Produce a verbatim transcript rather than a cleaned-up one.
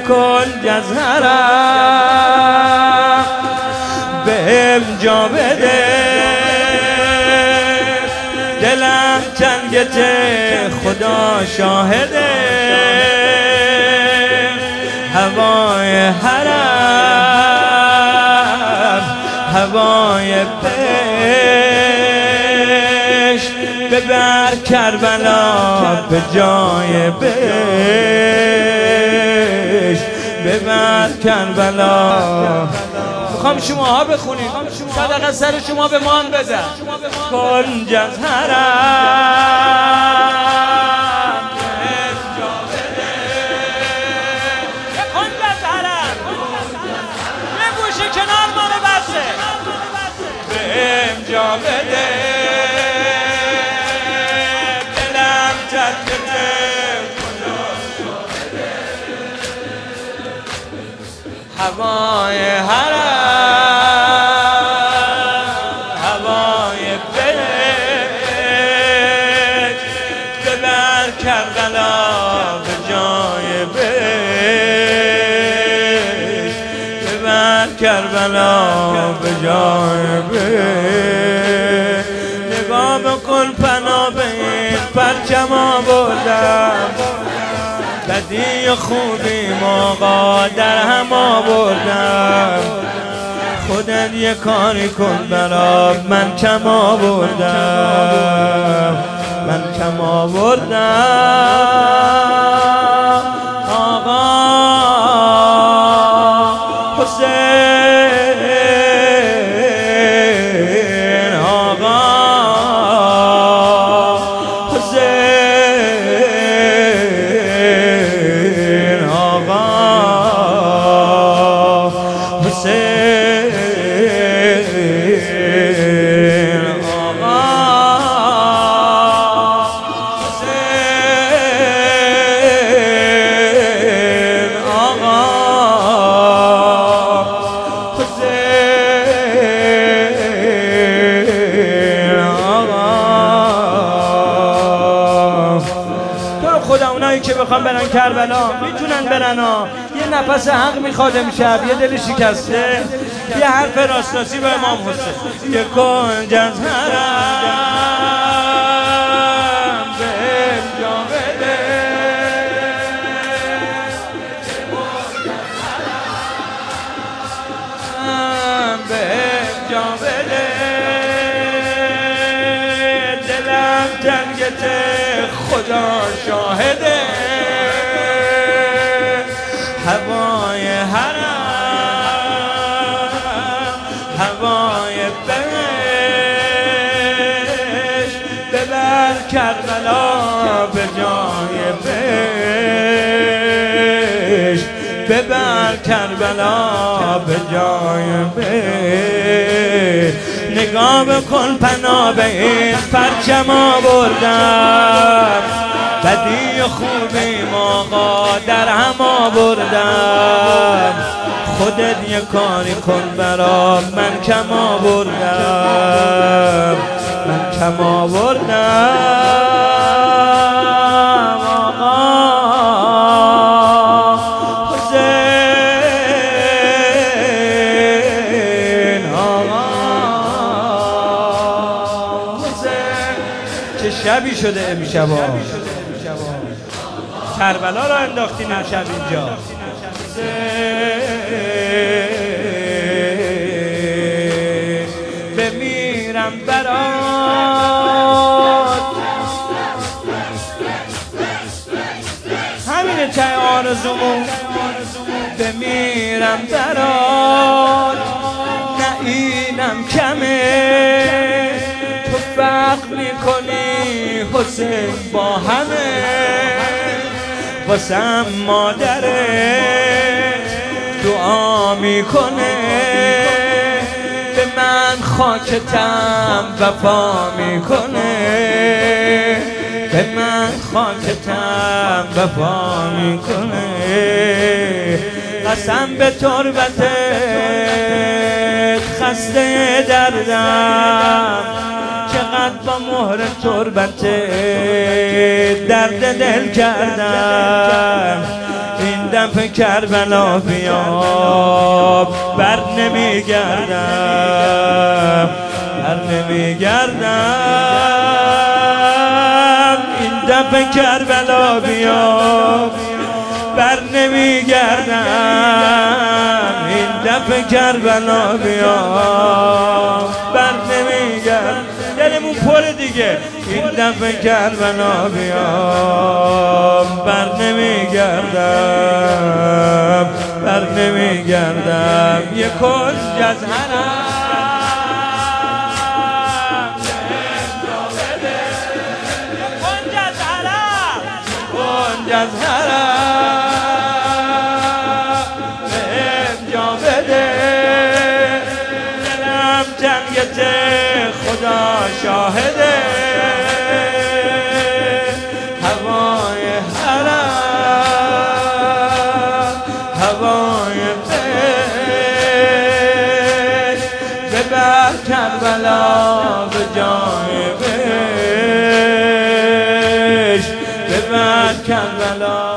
کنج از حرم بهم جا بده، دلم تنگته خدا شاهده، هوای حرم هوای بهشت، ببر کربلا به جای بهشت، ببر کربلا. میخوام شماها بخونید، صدقه سر شما به مان بزن. کنج از حرم بهم جا بده، کنج از حرم یه گوشه کنار مال بسه، بهم جا بده، دلم تنگته خدا شاهده، هوای حرم کربلا به جای بهشت، ببر کربلا به جای بهشت. نگاه بکن پناه به این پرچم آوردم، بدی و خوبی موقع در هم آوردم، خودت یه کاری کن برا من کم آوردم، من کم آوردم. آقا حسین، آقا حسین، آقا حسین، خدا اونایی که بخوام برن کربلا میتونن برن ها. یه نفس حق میخواد امشب، یه دل شکسته، یه حرف راستاسی به امام حسین. یه کنج از حرم بهم جا بده، بهم جا بده، دلم تنگته خدا شاهده، هوای حرم هوای بهشت، ببر کربلا به جای بهشت، ببر کربلا به جای بهشت. نگاه بکن پناه به این پرچم آوردم، بدی و خوبی موقع در هم آوردم، خودت یه کاری کن برا من کم آوردم، من کم آوردم. چه شبی شده امشبا، کربلا را انداختین امشب اینجا. بمیرم برات، همینه چه آرزومون، بمیرم برات، نه اینم کمه، تو فرق میکنی حسین با همه، واسم مادرت دعا میکنه، به من خاکتم وفا میکنه، به من خاکتم وفا میکنه. قسم به تربتت خسته دردم، چقدر با مهر تربت درد دل کردم، این دفعه کربلا بیام، بر نمیگردم بر نمیگردم این دفعه کربلا بیام، بر نمیگردم این دفعه کربلا بیام، بر نمیگردم دلمون پره دیگه، این دفعه کربلا بیام، بر نمیگردم بر نمیگردم یه کنج از حرم کنج از حرم کنج از حرم بهم جا بده، دلم جنگت خدا شاهده، هوای حرم هوای بهش، ببر کربلا به جای بهش، ببر کربلا